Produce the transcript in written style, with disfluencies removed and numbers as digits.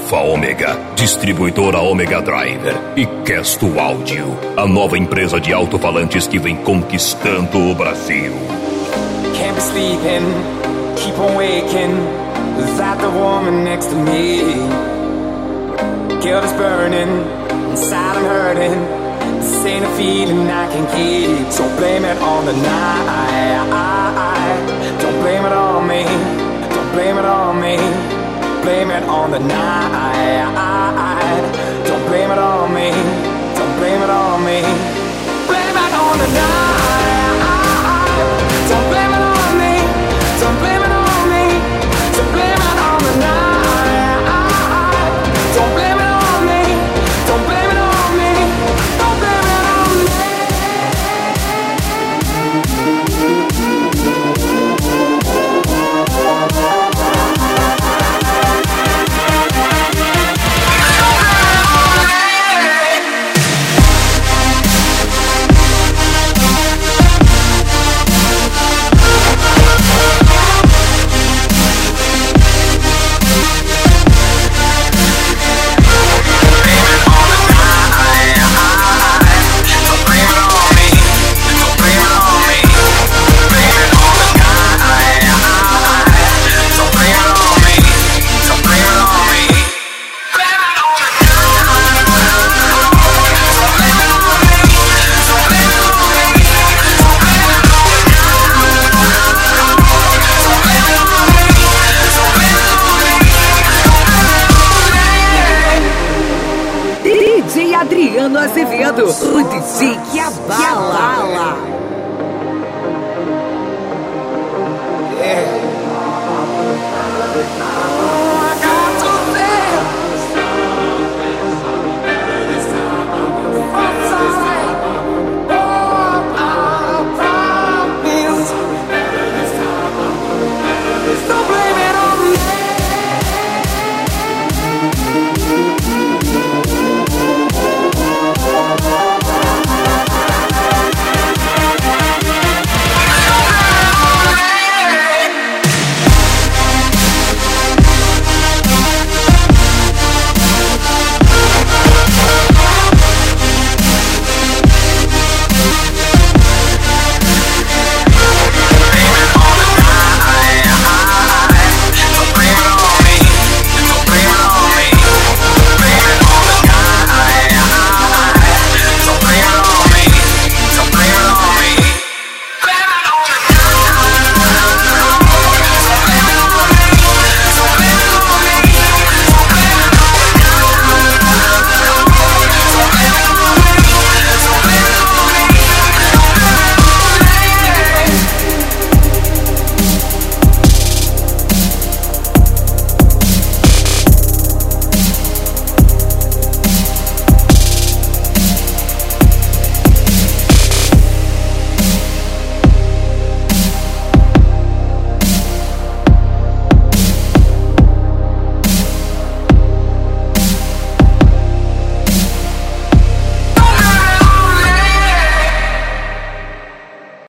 Alfa Ômega, distribuidora Ômega Driver e Kesto Áudio, a nova empresa de alto-falantes que vem conquistando o Brasil. Can't be sleeping, keep on waking, without the woman next to me. Guilt is burning, inside I'm hurting, this ain't a feeling I can keep. So blame it on the night, don't blame it on me, don't blame it on me. Blame it on the night, don't blame it on me, don't blame it on me. Blame it on the night, don't blame it on me, don't blame it on me. Don't blame it on the night, don't blame it on me, don't blame it on me, don't blame it on me. Adriano Azevedo, o DJ que abala.